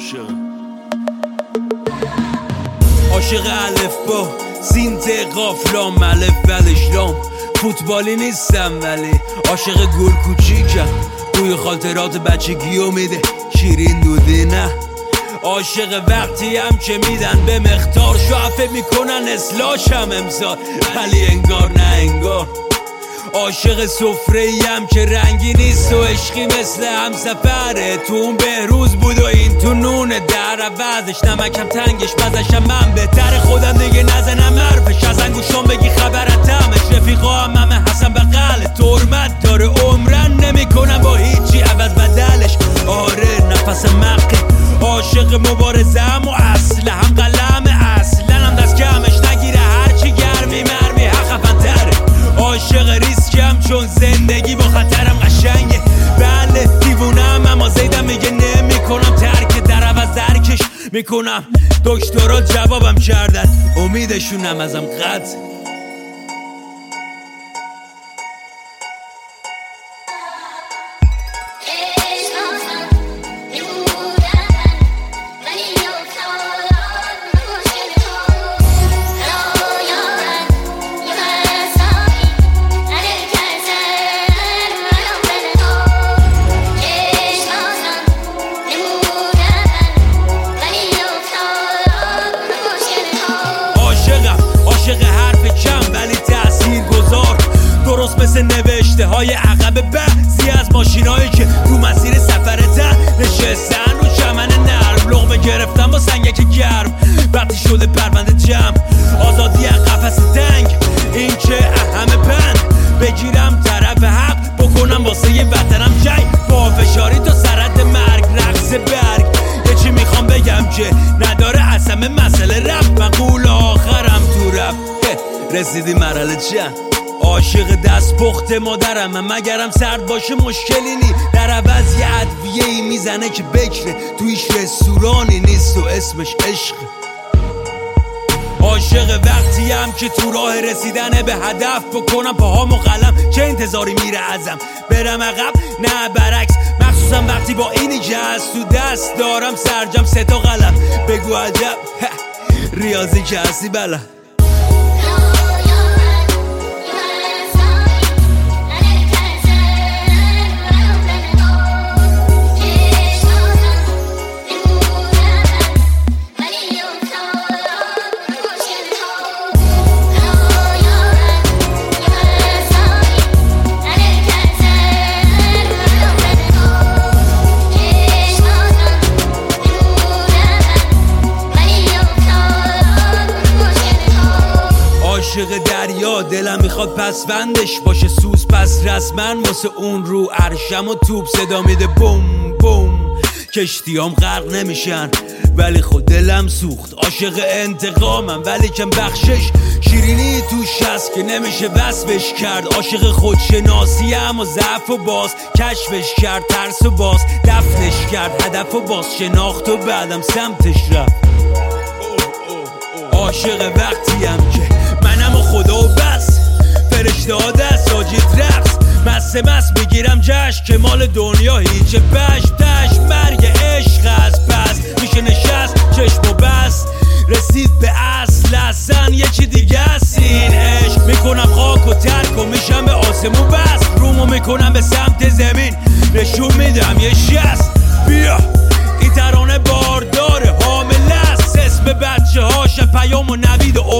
عاشق الف با سینت قافلام الف بلشلام فوتبالی نیستم ولی عاشق گل کوچیکم توی خاطرات بچگی میده شیرین دودی نه عاشق وقتی هم که میدن به مختار شعفه میکنن اصلاحشم امسال ولی انگار نه انگار عاشق سفره‌ایم که رنگی نیست و عشقی مثل همسفره تو اون بهروز بود و این تو نونه در عوضش نمکم تنگش مزشم من بهتر خودم دیگه نزنم حرفش از انگوشام بگی خبرتمش رفیقا همه حسن بغل ترمت داره عمرن نمی کنم با هیچی عوض بدلش آره نفس مقه عاشق مبارزم و اصل هم قلم اصلا هم دست کمش نگیره هرچی گرمی مرمی حقفن تره عاشق ریسکم چون زندگی با خطرم قشنگه بله دیوونم اما زیدم میگه نمی کنم ترک در عوض درکش میکنم دکترها جوابم کردن امیدشونم ازم قطع مثل نوشته های عقب بعضی از ماشینایی که تو مسیر سفرتن نشستن رو چمن نرم لقمه گرفتن با سنگک گرم وقتی شده پرونده جمع آزادی از قفس تنگ این که اهم بند بگیرم طرف حق بکنم واسه یه وطنم جنگ با فشاری تا سرد مرگ رقص برگ یه چی میخوام بگم که نداره اصلا مسئله رفت من قول آخرم تو رفت رسیدی مرحله چند عاشق دست پخت مادرم من مگرم سرد باشه مشکلی نی در عوض یه ادویه‌ای میزنه که بکره تویش رستورانی نیست و اسمش عشق عاشق وقتی هم که تو راه رسیدن به هدف بکنم پاهامو قلم چه انتظاری میره ازم برم عقب نه برعکس مخصوصا وقتی با اینی که از تو دست دارم سرجم 3 تا قلم بگو عجب ریاضی که هستی بله عاشق دریا دلم میخواد پسوندش باشه سوز پس رسمن واسه اون رو عرشم و توپ صدا میده بوم بوم کشتیام غرق نمیشن ولی خود دلم سوخت عاشق انتقامم ولی کم بخشش شیرینی توش هست که نمیشه وصفش کرد عاشق خودشناسی هم و ضعف و باز کشفش کرد ترس و باز دفنش کرد هدف و باز شناخت و بعدم سمتش رفت عاشق وقتی هم که منم و خدا و بس فرشته ها دست ساجید رقص مست بگیرم جشن که مال دنیا هیچ پشتش مرگ عشق است پس میشه نشست چشم و بس رسید به اصلا یه چی دیگه است این عشق میکنم خاک و ترک و میشم به آسمون بس رومو میکنم به سمت زمین نشون میدم یه شست بیا این ترانه بارداره حامله است اسم بچه هاش پیام و نوید و